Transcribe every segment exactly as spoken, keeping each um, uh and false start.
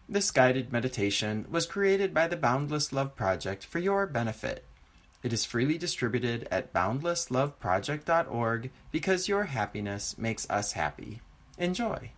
This guided meditation was created by the Boundless Love Project for your benefit. It is freely distributed at boundless love project dot org because your happiness makes us happy. Enjoy.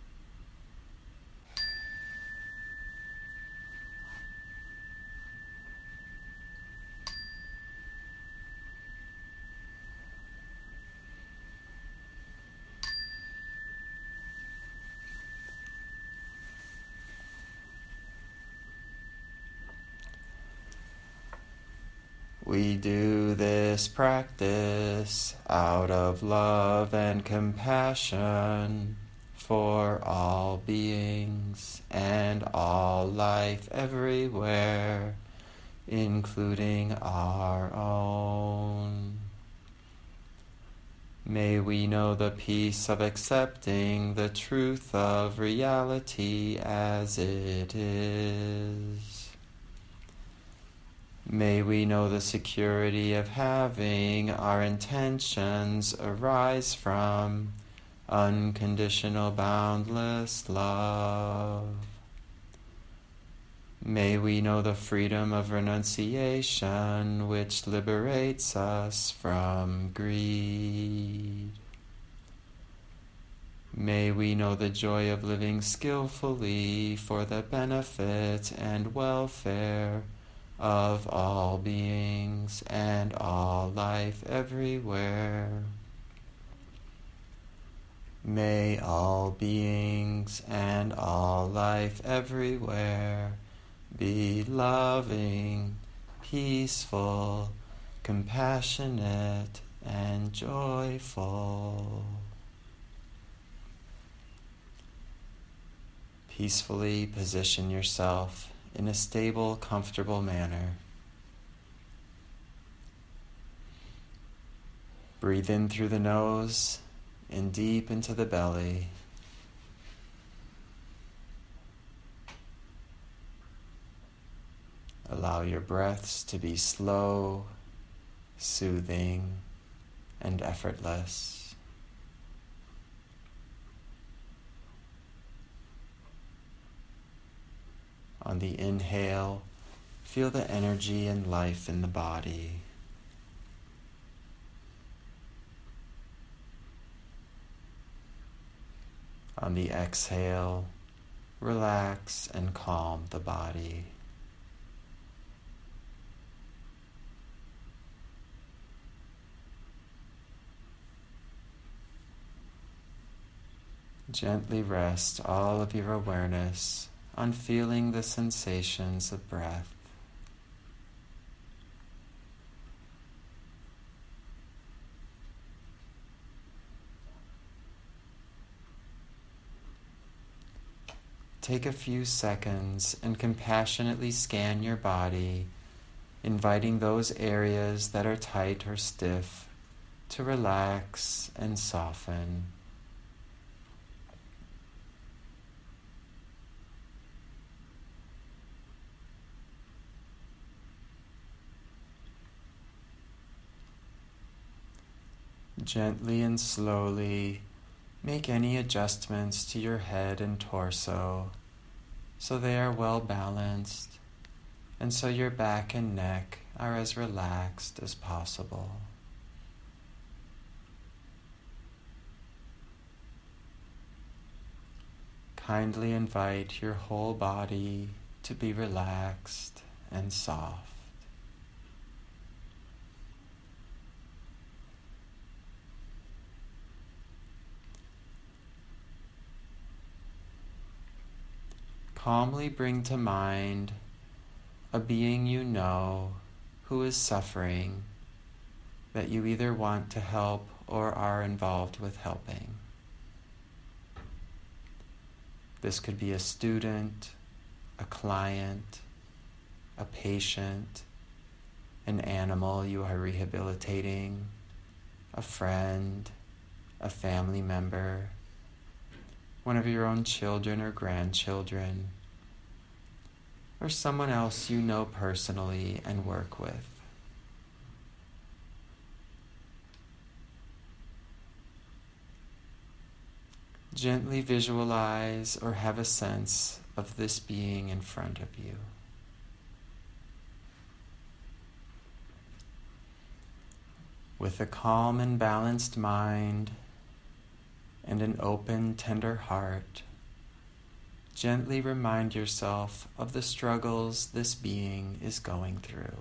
We do this practice out of love and compassion for all beings and all life everywhere, including our own. May we know the peace of accepting the truth of reality as it is. May we know the security of having our intentions arise from unconditional boundless love. May we know the freedom of renunciation which liberates us from greed. May we know the joy of living skillfully for the benefit and welfare of all beings and all life everywhere. May all beings and all life everywhere be loving, peaceful, compassionate, and joyful. Peacefully position yourself in a stable, comfortable manner. Breathe in through the nose and deep into the belly. Allow your breaths to be slow, soothing, and effortless. On the inhale, feel the energy and life in the body. On the exhale, relax and calm the body. Gently rest all of your awareness on feeling the sensations of breath. Take a few seconds and compassionately scan your body, inviting those areas that are tight or stiff to relax and soften. Gently and slowly make any adjustments to your head and torso so they are well balanced and so your back and neck are as relaxed as possible. Kindly invite your whole body to be relaxed and soft. Calmly bring to mind a being you know who is suffering that you either want to help or are involved with helping. This could be a student, a client, a patient, an animal you are rehabilitating, a friend, a family member, one of your own children or grandchildren, or someone else you know personally and work with. Gently visualize or have a sense of this being in front of you. With a calm and balanced mind and an open, tender heart, gently remind yourself of the struggles this being is going through.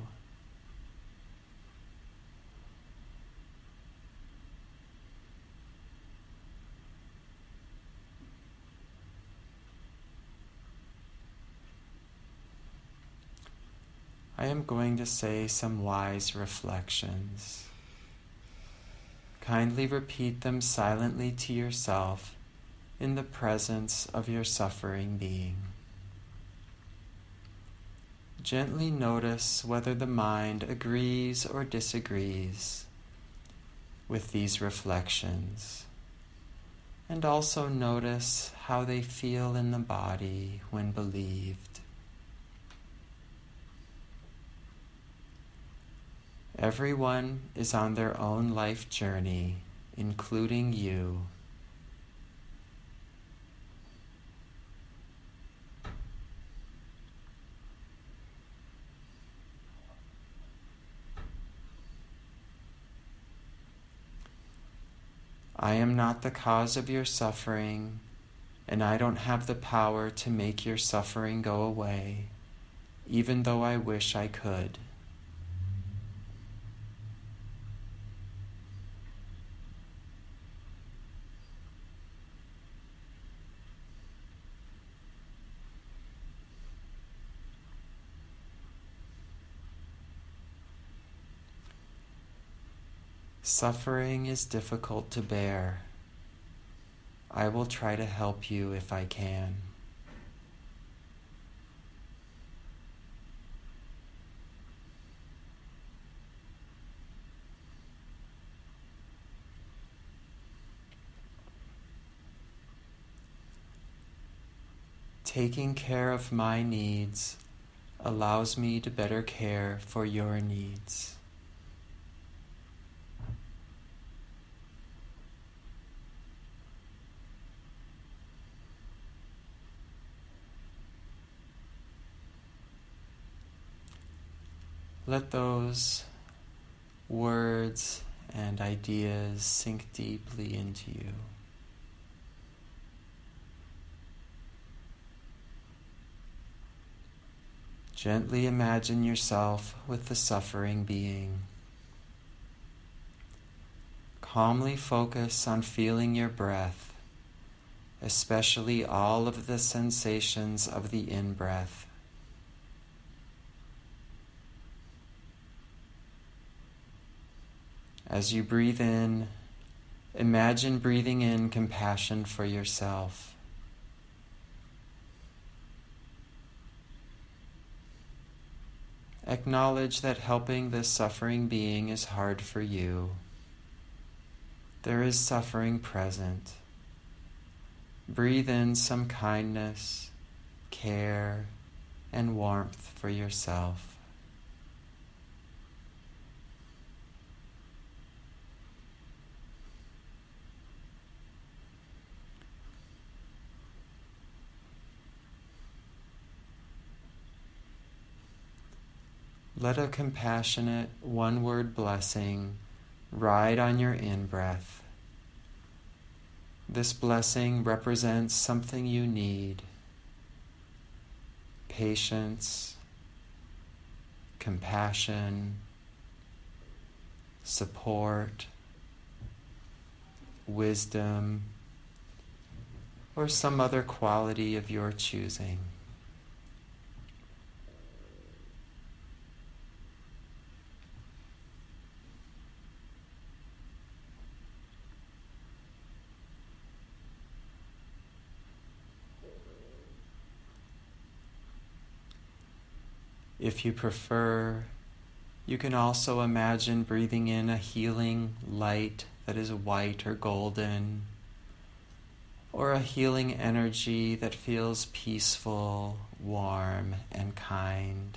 I am going to say some wise reflections. Kindly repeat them silently to yourself in the presence of your suffering being. Gently notice whether the mind agrees or disagrees with these reflections, and also notice how they feel in the body when believed. Everyone is on their own life journey, including you. I am not the cause of your suffering, and I don't have the power to make your suffering go away, even though I wish I could. Suffering is difficult to bear. I will try to help you if I can. Taking care of my needs allows me to better care for your needs. Let those words and ideas sink deeply into you. Gently imagine yourself with the suffering being. Calmly focus on feeling your breath, especially all of the sensations of the in-breath. As you breathe in, imagine breathing in compassion for yourself. Acknowledge that helping this suffering being is hard for you. There is suffering present. Breathe in some kindness, care, and warmth for yourself. Let a compassionate one-word blessing ride on your in-breath. This blessing represents something you need: patience, compassion, support, wisdom, or some other quality of your choosing. If you prefer, you can also imagine breathing in a healing light that is white or golden, or a healing energy that feels peaceful, warm, and kind.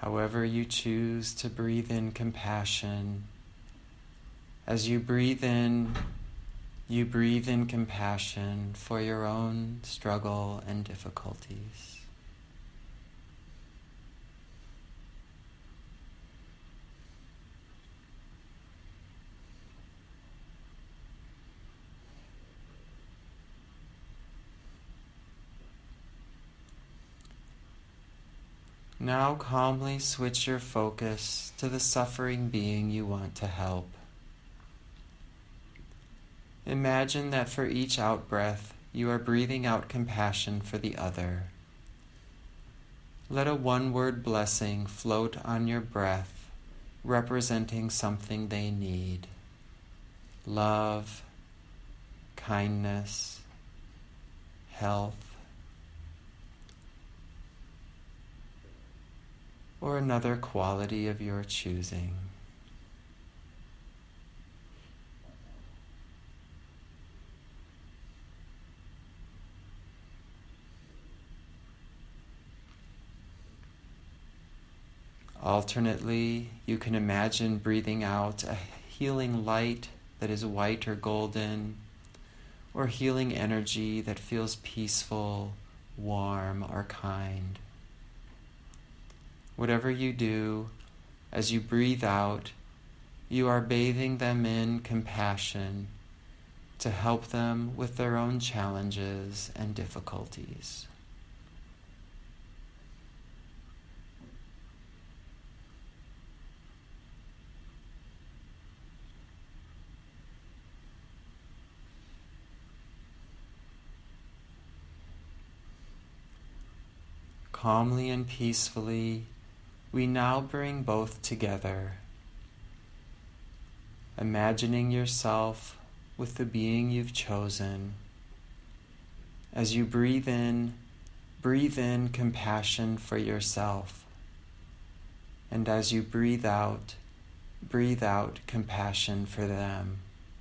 However you choose to breathe in compassion, as you breathe in, you breathe in compassion for your own struggle and difficulties. Now calmly switch your focus to the suffering being you want to help. Imagine that for each out-breath, you are breathing out compassion for the other. Let a one-word blessing float on your breath, representing something they need. Love, kindness, health, or another quality of your choosing. Alternately, you can imagine breathing out a healing light that is white or golden, or healing energy that feels peaceful, warm, or kind. Whatever you do, as you breathe out, you are bathing them in compassion to help them with their own challenges and difficulties. Calmly and peacefully, we now bring both together, imagining yourself with the being you've chosen. As you breathe in, breathe in compassion for yourself. And as you breathe out, breathe out compassion for them.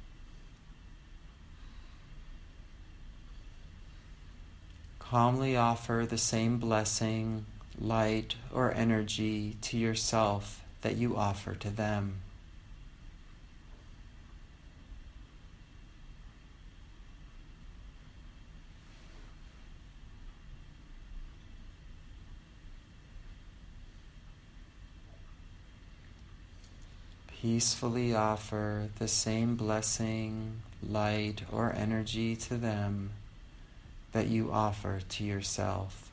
Calmly offer the same blessing, light, or energy to yourself that you offer to them. Peacefully offer the same blessing, light, or energy to them that you offer to yourself.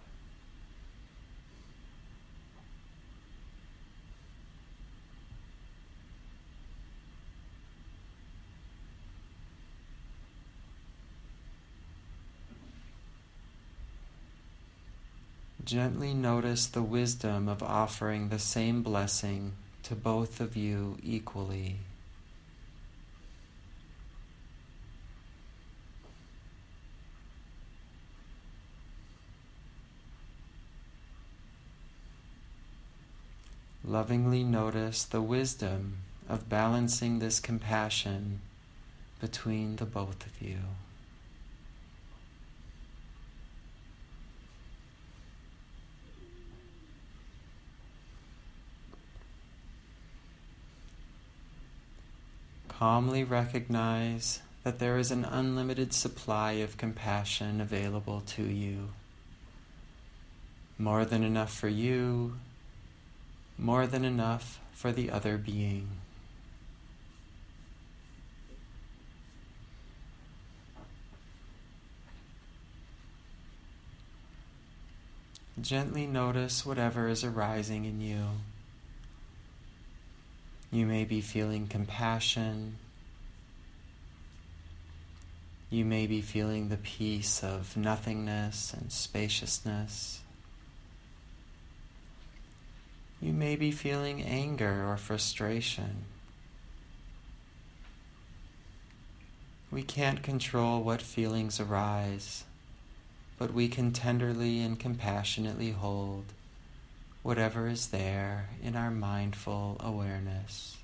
Gently notice the wisdom of offering the same blessing to both of you equally. Lovingly notice the wisdom of balancing this compassion between the both of you. Calmly recognize that there is an unlimited supply of compassion available to you. More than enough for you, more than enough for the other being. Gently notice whatever is arising in you. You may be feeling compassion. You may be feeling the peace of nothingness and spaciousness. You may be feeling anger or frustration. We can't control what feelings arise, but we can tenderly and compassionately hold whatever is there in our mindful awareness.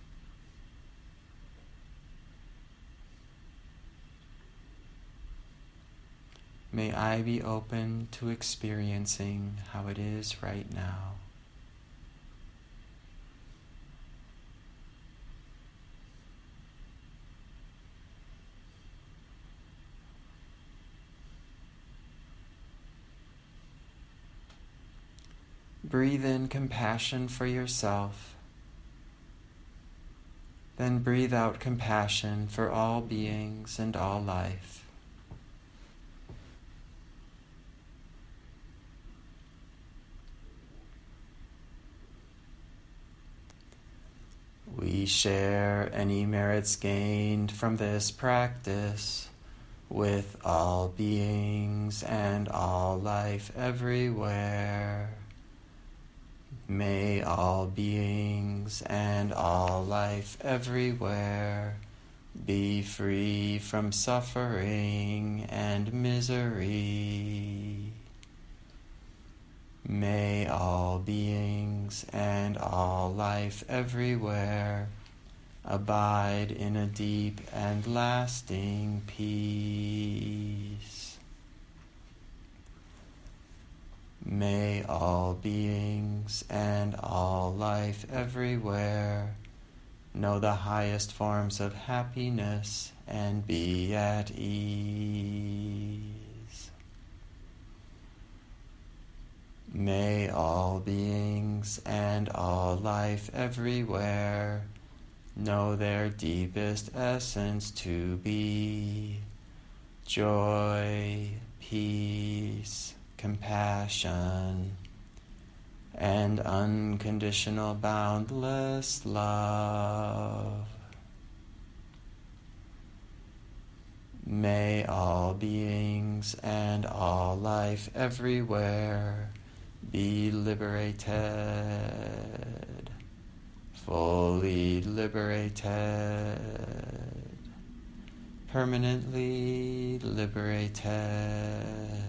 May I be open to experiencing how it is right now. breathe in compassion for yourself. Then breathe out compassion for all beings and all life. We share any merits gained from this practice with all beings and all life everywhere. May all beings and all life everywhere be free from suffering and misery. May all beings and all life everywhere abide in a deep and lasting peace. May all beings and all life everywhere know the highest forms of happiness and be at ease. May all beings and all life everywhere know their deepest essence to be joy, peace, compassion, and unconditional boundless love. May all beings and all life everywhere be liberated, fully liberated, permanently liberated.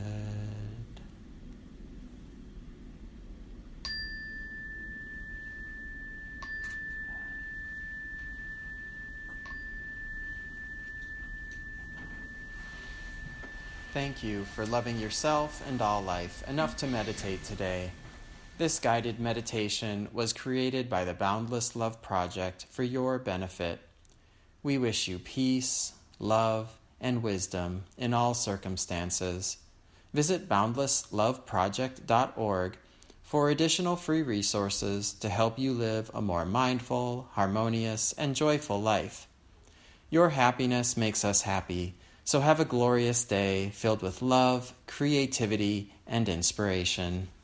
Thank you for loving yourself and all life enough to meditate today. This guided meditation was created by the Boundless Love Project for your benefit. We wish you peace, love, and wisdom in all circumstances. Visit boundless love project dot org for additional free resources to help you live a more mindful, harmonious, and joyful life. Your happiness makes us happy. So have a glorious day filled with love, creativity, and inspiration.